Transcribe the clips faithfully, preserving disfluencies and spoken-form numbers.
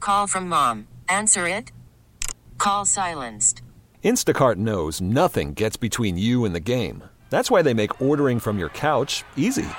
Call from mom. Answer it. Call silenced. Instacart knows nothing gets between you and the game. That's why they make ordering from your couch easy.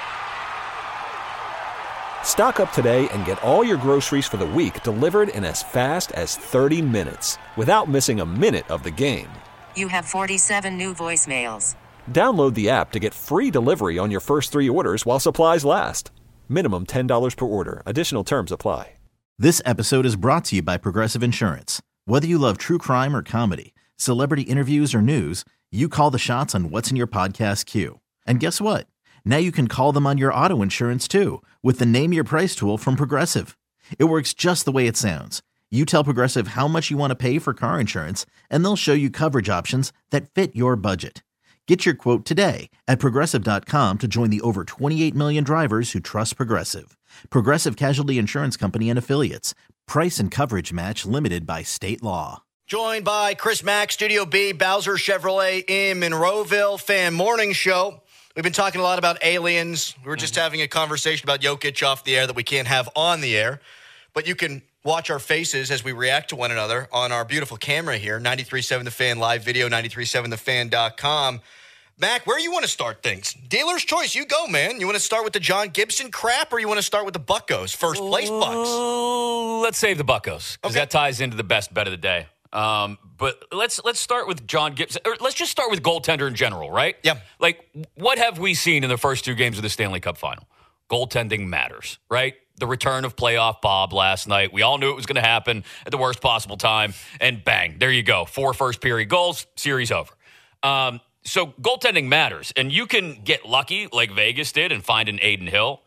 Stock up today and get all your groceries for the week delivered in as fast as thirty minutes without missing a minute of the game. You have forty-seven new voicemails. Download the app to get free delivery on your first three orders while supplies last. Minimum ten dollars per order. Additional terms apply. This episode is brought to you by Progressive Insurance. Whether you love true crime or comedy, celebrity interviews or news, you call the shots on what's in your podcast queue. And guess what? Now you can call them on your auto insurance too with the Name Your Price tool from Progressive. It works just the way it sounds. You tell Progressive how much you want to pay for car insurance, and they'll show you coverage options that fit your budget. Get your quote today at Progressive dot com to join the over twenty-eight million drivers who trust Progressive. Progressive Casualty Insurance Company and Affiliates. Price and coverage match limited by state law. Joined by Chris Mack, Studio B, Bowser Chevrolet in Monroeville, Fan Morning Show. We've been talking a lot about aliens. We were just mm-hmm. having a conversation about Jokic off the air that we can't have on the air. But you can watch our faces as we react to one another on our beautiful camera here, ninety-three point seven The Fan live video, ninety-three point seven the fan dot com. Mac, where you want to start things? Dealer's choice. You go, man. You want to start with the John Gibson crap, or you want to start with the Buccos? First place Bucks. Uh, let's save the Buccos, because okay. that ties into the best bet of the day. Um, but let's let's start with John Gibson. Or let's just start with goaltender in general, right? Yeah. Like, what have we seen in the first two games of the Stanley Cup Final? Goaltending matters, right? The return of playoff Bob last night. We all knew it was going to happen at the worst possible time, and bang, there you go. Four first period goals, series over. Um, so goaltending matters, and you can get lucky like Vegas did and find an Adin Hill,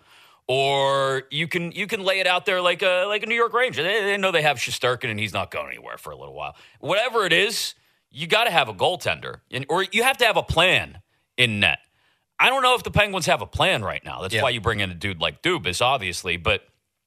or you can you can lay it out there like a like a New York Ranger. They, they know they have Shesterkin, and he's not going anywhere for a little while. Whatever it is, you got to have a goaltender, and, or you have to have a plan in net. I don't know if the Penguins have a plan right now. That's yeah. why you bring in a dude like Dubas, obviously, but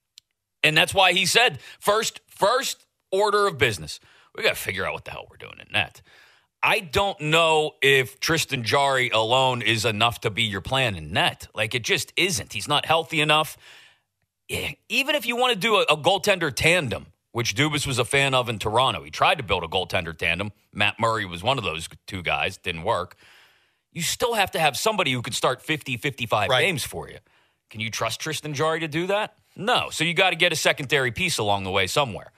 and that's why he said first first order of business, we got to figure out what the hell we're doing in net. I don't know if Tristan Jarry alone is enough to be your plan in net. Like, it just isn't. He's not healthy enough. Yeah, even if you want to do a, a goaltender tandem, which Dubas was a fan of in Toronto, he tried to build a goaltender tandem. Matt Murray was one of those two guys. Didn't work. You still have to have somebody who could start fifty, fifty-five right. games for you. Can you trust Tristan Jarry to do that? No. So you got to get a secondary piece along the way somewhere.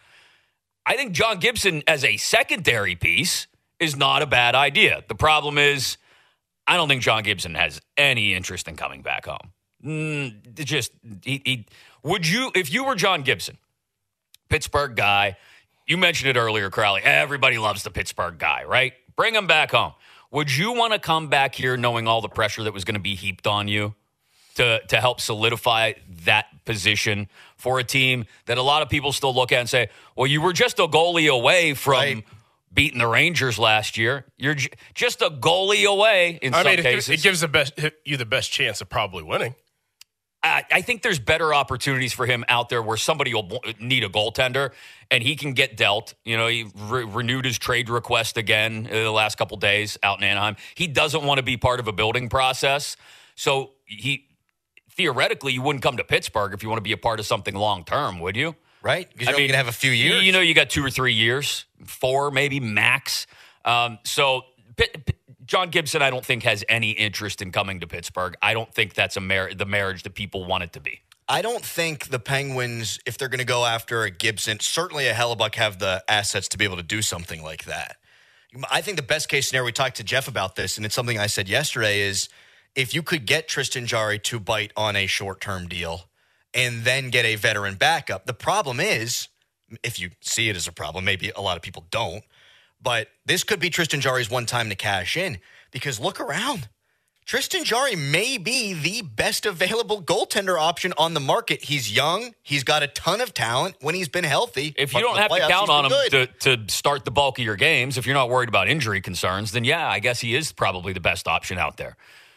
I think John Gibson as a secondary piece is not a bad idea. The problem is, I don't think John Gibson has any interest in coming back home. Mm, just, he, he, would you, if you were John Gibson, Pittsburgh guy, you mentioned it earlier, Crowley, everybody loves the Pittsburgh guy, right? Bring him back home. Would you want to come back here knowing all the pressure that was going to be heaped on you to, to help solidify that position for a team that a lot of people still look at and say, well, you were just a goalie away from right. beating the Rangers last year. You're j- just a goalie away in I some mean, cases. It gives the best, you the best chance of probably winning. I, I think there's better opportunities for him out there where somebody will need a goaltender and he can get dealt. You know, he re- renewed his trade request again in the last couple days out in Anaheim. He doesn't want to be part of a building process. So he theoretically, you wouldn't come to Pittsburgh if you want to be a part of something long-term, would you? Right? Because you're going to have a few years. You know, you got two or three years, four maybe max. Um, so P- P- John Gibson, I don't think, has any interest in coming to Pittsburgh. I don't think that's a mar- the marriage that people want it to be. I don't think the Penguins, if they're going to go after a Gibson, certainly a Hellebuck have the assets to be able to do something like that. I think the best case scenario, we talked to Jeff about this, and it's something I said yesterday, is if you could get Tristan Jarry to bite on a short-term deal and then get a veteran backup. The problem is, if you see it as a problem, maybe a lot of people don't, but this could be Tristan Jarry's one time to cash in, because look around. Tristan Jarry may be the best available goaltender option on the market. He's young. He's got a ton of talent when he's been healthy. If you don't have playoffs, to count on him to, to start the bulk of your games, if you're not worried about injury concerns, then yeah, I guess he is probably the best option out there.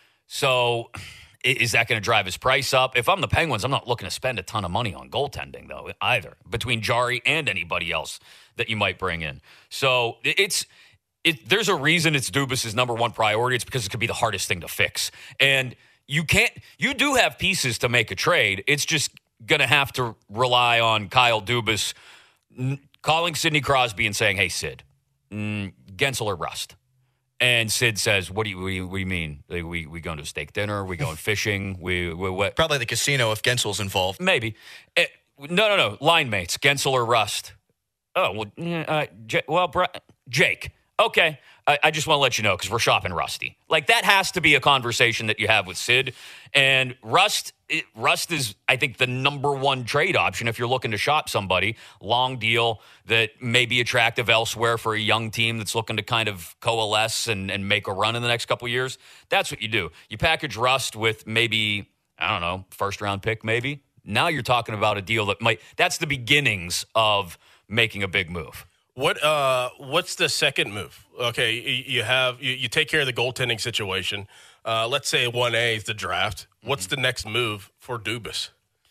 So is that going to drive his price up? If I'm the Penguins, I'm not looking to spend a ton of money on goaltending, though, either, between Jarry and anybody else that you might bring in. So it's it, there's a reason it's Dubas' number one priority. It's because it could be the hardest thing to fix. And you can't – you do have pieces to make a trade. It's just going to have to rely on Kyle Dubas n- calling Sidney Crosby and saying, hey, Sid, mm, Gensel or Rust? And Sid says, what do you, what do you, what do you mean? Like, we we going to a steak dinner? We going fishing? We, we what? Probably the casino if Gensel's involved. Maybe. Eh, no, no, no. Line mates, Gensel or Rust? Oh, well, uh, J- well, Bra- Jake. Okay. I, I just want to let you know because we're shopping Rusty. Like, that has to be a conversation that you have with Sid. And Rust, it, Rust is, I think, the number one trade option if you're looking to shop somebody. Long deal that may be attractive elsewhere for a young team that's looking to kind of coalesce and, and make a run in the next couple of years. That's what you do. You package Rust with maybe, I don't know, first round pick maybe. Now you're talking about a deal that might, that's the beginnings of making a big move. What uh, what's the second move? Okay, you, you have you, you take care of the goaltending situation. Uh, let's say one A is the draft. What's the next move for Dubas?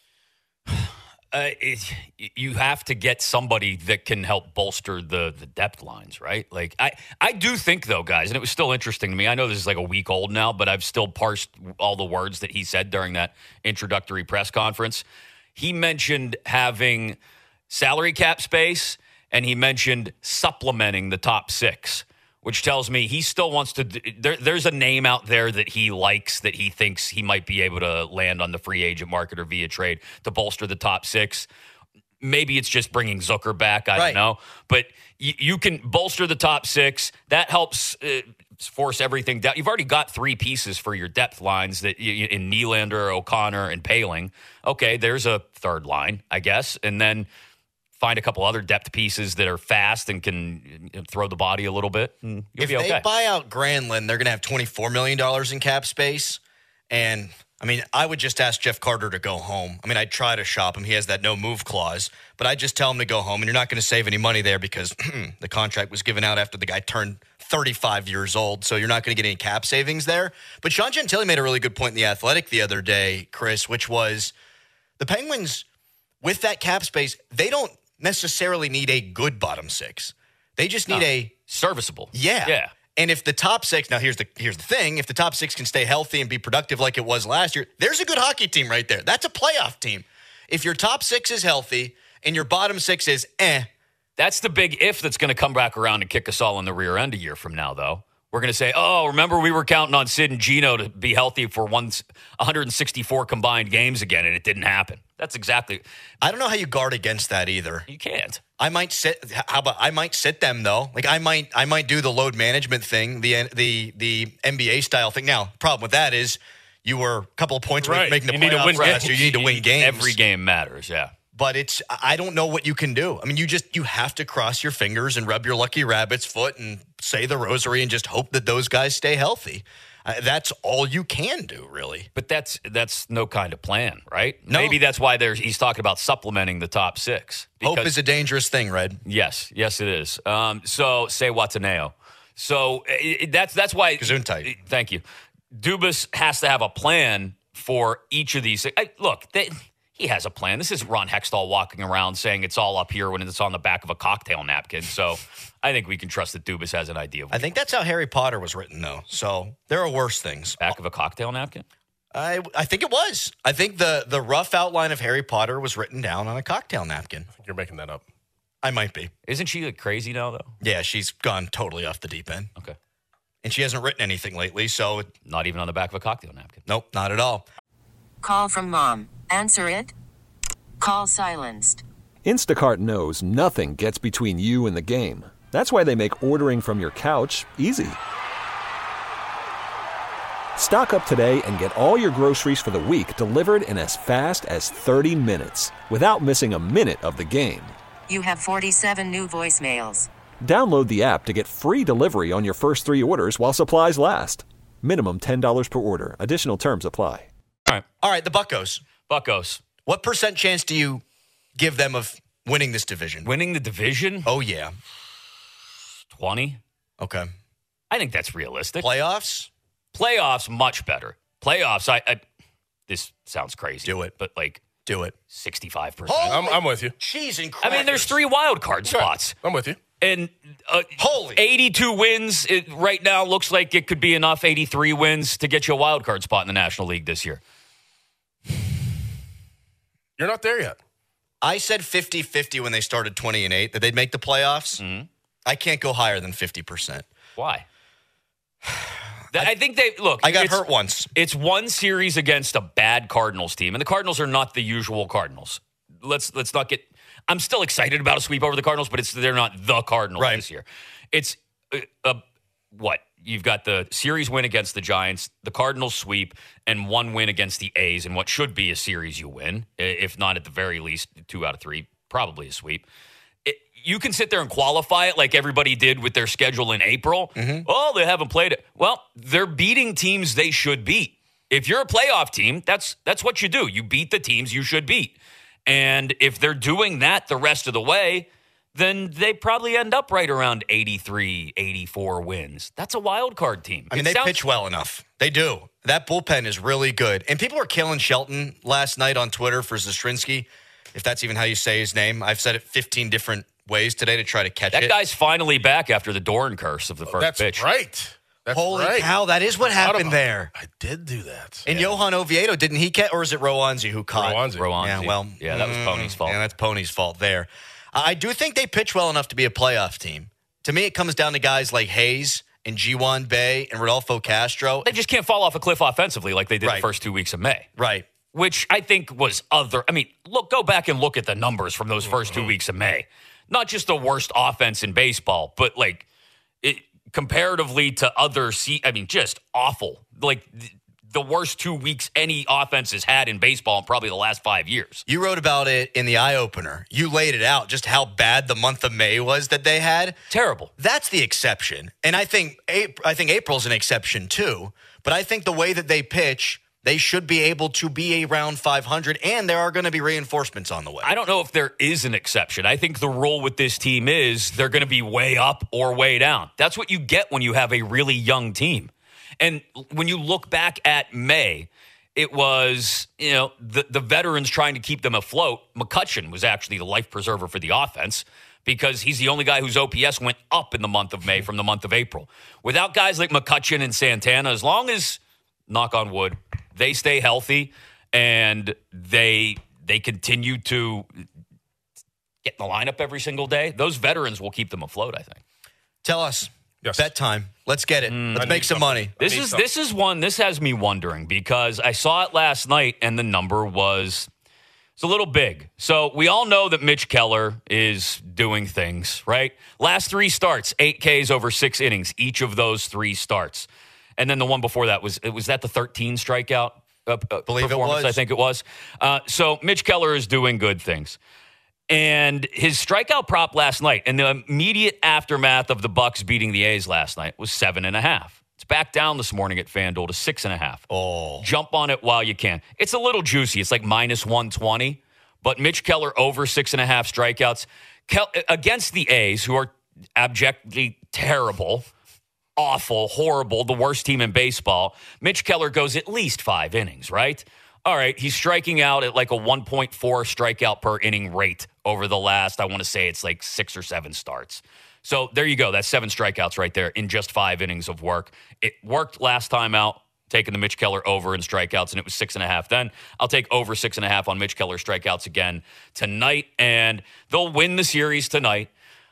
Uh, it, you have to get somebody that can help bolster the the depth lines, right? Like I, I do think though, guys, and it was still interesting to me. I know this is like a week old now, but I've still parsed all the words that he said during that introductory press conference. He mentioned having salary cap space, and he mentioned supplementing the top six, which tells me he still wants to there, there's a name out there that he likes that he thinks he might be able to land on the free agent market or via trade to bolster the top six. Maybe it's just bringing Zucker back. I right. don't know. But y- you can bolster the top six. That helps uh, force everything down. You've already got three pieces for your depth lines that you, in Nylander, O'Connor, and Poehling. Okay, there's a third line, I guess. And then find a couple other depth pieces that are fast and can throw the body a little bit. And you'll if be okay. they buy out Granlund, they're going to have twenty-four million dollars in cap space. And, I mean, I would just ask Jeff Carter to go home. I mean, I'd try to shop him. He has that no-move clause. But I'd just tell him to go home. And you're not going to save any money there because the contract was given out after the guy turned thirty-five years old. So you're not going to get any cap savings there. But Sean Gentile made a really good point in The Athletic the other day, Chris, which was the Penguins, with that cap space, they don't necessarily need a good bottom six. They just need uh, a serviceable. Yeah. Yeah. And if the top six, now here's the here's the thing, if the top six can stay healthy and be productive like it was last year, there's a good hockey team right there. That's a playoff team. If your top six is healthy and your bottom six is eh. That's the big if that's going to come back around and kick us all in the rear end a year from now, though. We're going to say, oh, remember we were counting on Sid and Gino to be healthy for one, one hundred sixty-four combined games again, and it didn't happen. That's exactly. I don't know how you guard against that either. You can't. I might sit. How about I might sit them though? Like I might, I might do the load management thing, the the the N B A style thing. Now, problem with that is you were a couple of points away right. from making the you need to win playoffs last games. year. You need to win games. Every game matters. Yeah. But it's, I don't know what you can do. I mean, you just, you have to cross your fingers and rub your lucky rabbit's foot and say the rosary and just hope that those guys stay healthy. Uh, that's all you can do, really. But that's that's no kind of plan, right? No. Maybe that's why there's, he's talking about supplementing the top six. Hope is a dangerous thing, Red. Yes, yes, it is. Um, so say Wataneo. So it, that's that's why. Gesundheit. Thank you. Dubas has to have a plan for each of these. I, look, they, he has a plan. This is Ron Hextall walking around saying it's all up here when it's on the back of a cocktail napkin. So I think we can trust that Dubas has an idea of what I think that's how Harry Potter was written, though. So there are worse things. back of a cocktail napkin. I I think it was. I think the the rough outline of Harry Potter was written down on a cocktail napkin. You're making that up. I might be. Isn't she like crazy now, though? Yeah, she's gone totally off the deep end. Okay. And she hasn't written anything lately, so it, Not even on the back of a cocktail napkin. nope, not at all. Call from mom. Answer it. Call silenced. Instacart knows nothing gets between you and the game. That's why they make ordering from your couch easy. Stock up today and get all your groceries for the week delivered in as fast as thirty minutes without missing a minute of the game. You have forty-seven new voicemails. Download the app to get free delivery on your first three orders while supplies last. Minimum ten dollars per order. Additional terms apply. All right. All right, the Buccos. Buccos. What percent chance do you give them of winning this division? Winning the division? Oh, yeah. twenty. Okay. I think that's realistic. Playoffs? Playoffs, much better. Playoffs, I, I this sounds crazy. Do it. But like Do it. sixty-five percent. I'm, I'm with you. Cheese and I crackers. mean, there's three wild card spots. I'm with you. And uh, Holy. eighty-two wins it, right now looks like it could be enough, eighty-three wins to get you a wild card spot in the National League this year. You're not there yet. I said fifty-fifty when they started twenty and eight that they'd make the playoffs. Mm-hmm. I can't go higher than fifty percent. Why? I, I think they look. I got hurt once. It's one series against a bad Cardinals team, and the Cardinals are not the usual Cardinals. Let's let's not get. I'm still excited about a sweep over the Cardinals, but it's they're not the Cardinals right. this year. It's uh, uh, what you've got: the series win against the Giants, the Cardinals sweep, and one win against the A's, and what should be a series you win, if not at the very least two out of three, probably a sweep. You can sit there and qualify it like everybody did with their schedule in April. Mm-hmm. Oh, they haven't played it. Well, they're beating teams they should beat. If you're a playoff team, that's that's what you do. You beat the teams you should beat. And if they're doing that the rest of the way, then they probably end up right around eighty-three, eighty-four wins. That's a wild card team. I mean, it they sounds- pitch well enough. They do. That bullpen is really good. And people are killing Shelton last night on Twitter for Zastrinsky, if that's even how you say his name. I've said it fifteen different ways today to try to catch that it. That guy's finally back after the Dorn curse of the first That's pitch. right. That's Holy right. cow, that is what happened there. I did do that. And yeah. Johan Oviedo, didn't he catch, or is it Rowanzi who caught? Rowanzi. Rowanzi. Yeah, well, yeah, that was Pony's fault. Yeah, that's Pony's fault there. I do think they pitch well enough to be a playoff team. To me, it comes down to guys like Hayes and G one Bay and Rodolfo Castro. They just can't fall off a cliff offensively like they did Right. the first two weeks of May. Right. Which I think was other. I mean, look, go back and look at the numbers from those first two weeks of May. Not just the worst offense in baseball, but like it, comparatively to other. Se- I mean, just awful. Like th- the worst two weeks any offense has had in baseball in probably the last five years. You wrote about it in the eye opener. You laid it out just how bad the month of May was that they had. Terrible. That's the exception, and I think I think April's an exception too. But I think the way that they pitch, they should be able to be around five hundred, and there are going to be reinforcements on the way. I don't know if there is an exception. I think the rule with this team is they're going to be way up or way down. That's what you get when you have a really young team. And when you look back at May, it was, you know, the, the veterans trying to keep them afloat. McCutchen was actually the life preserver for the offense because he's the only guy whose O P S went up in the month of May from the month of April. Without guys like McCutchen and Santana, as long as, knock on wood, they stay healthy and they they continue to get in the lineup every single day, those veterans will keep them afloat, I think. Tell us. Yes. Bet time. Let's get it. Mm. Let's I make need some something. money. This is this is one, this has me wondering because I saw it last night and the number was it's a little big. So we all know that Mitch Keller is doing things, right? Last three starts, eight Ks over six innings, each of those three starts. And then the one before that was, was that the thirteen strikeout uh, uh, Believe it performance? was. I think it was. Uh, so Mitch Keller is doing good things. And his strikeout prop last night and the immediate aftermath of the Bucks beating the A's last night was seven and a half. It's back down this morning at FanDuel to six and a half. Oh. Jump on it while you can. It's a little juicy. It's like minus one twenty, but Mitch Keller over six and a half strikeouts Kel- against the A's, who are abjectly terrible, awful, horrible, the worst team in baseball. Mitch Keller goes at least five innings, right? All right, he's striking out at like a one point four strikeout per inning rate over the last, I want to say it's like six or seven starts. So there you go. That's seven strikeouts right there in just five innings of work. It worked last time out, taking the Mitch Keller over in strikeouts, and it was six and a half then. I'll take over six and a half on Mitch Keller strikeouts again tonight, and they'll win the series tonight.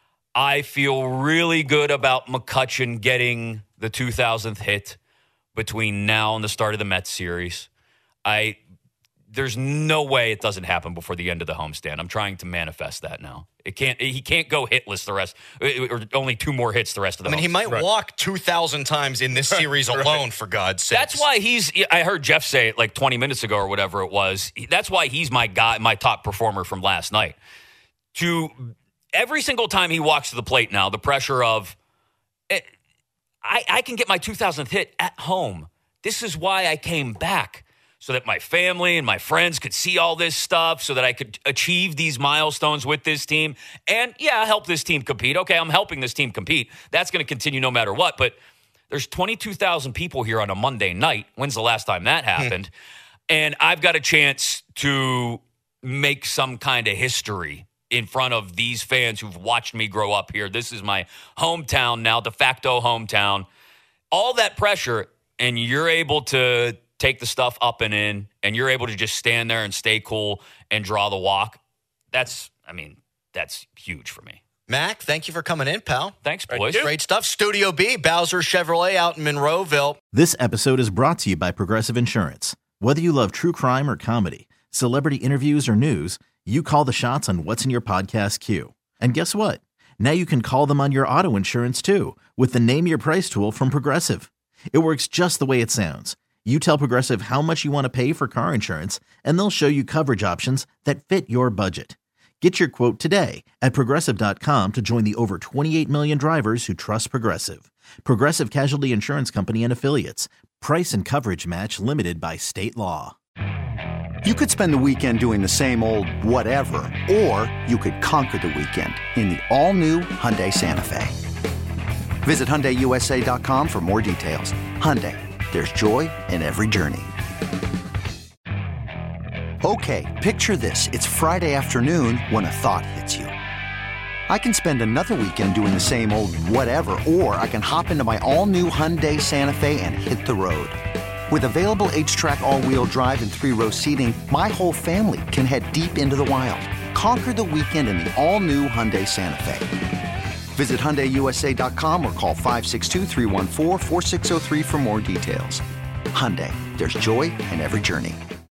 I feel really good about McCutchen getting the two thousandth hit between now and the start of the Mets series. I there's no way it doesn't happen before the end of the homestand. I'm trying to manifest that now. It can't. He can't go hitless the rest, or only two more hits the rest of the. I mean, he might Right. walk two thousand times in this series Right. alone, for God's sake. That's why he's. I heard Jeff say it like twenty minutes ago or whatever it was. That's why he's my guy, my top performer from last night. To every single time he walks to the plate now, the pressure of, it, I, I can get my two thousandth hit at home. This is why I came back. So that my family and my friends could see all this stuff, so that I could achieve these milestones with this team. And, yeah, help this team compete. Okay, I'm helping this team compete. That's going to continue no matter what. But there's twenty-two thousand people here on a Monday night. When's the last time that happened? And I've got a chance to make some kind of history in front of these fans who've watched me grow up here. This is my hometown now, de facto hometown. All that pressure, and you're able to take the stuff up and in, and you're able to just stand there and stay cool and draw the walk. That's, I mean, that's huge for me. Mac, thank you for coming in, pal. Thanks, Thank boys. you. Great stuff. Studio B, Bowser Chevrolet out in Monroeville. This episode is brought to you by Progressive Insurance. Whether you love true crime or comedy, celebrity interviews or news, you call the shots on what's in your podcast queue. And guess what? Now you can call them on your auto insurance too with the Name Your Price tool from Progressive. It works just the way it sounds. You tell Progressive how much you want to pay for car insurance, and they'll show you coverage options that fit your budget. Get your quote today at Progressive dot com to join the over twenty-eight million drivers who trust Progressive. Progressive Casualty Insurance Company and Affiliates. Price and coverage match limited by state law. You could spend the weekend doing the same old whatever, or you could conquer the weekend in the all-new Hyundai Santa Fe. Visit Hyundai U S A dot com for more details. Hyundai, there's joy in every journey. Okay, picture this. It's Friday afternoon when a thought hits you. I can spend another weekend doing the same old whatever, or I can hop into my all-new Hyundai Santa Fe and hit the road. With available H-Track all-wheel drive and three-row seating, my whole family can head deep into the wild. Conquer the weekend in the all-new Hyundai Santa Fe. Visit Hyundai U S A dot com or call five six two, three one four, four six zero three for more details. Hyundai, there's joy in every journey.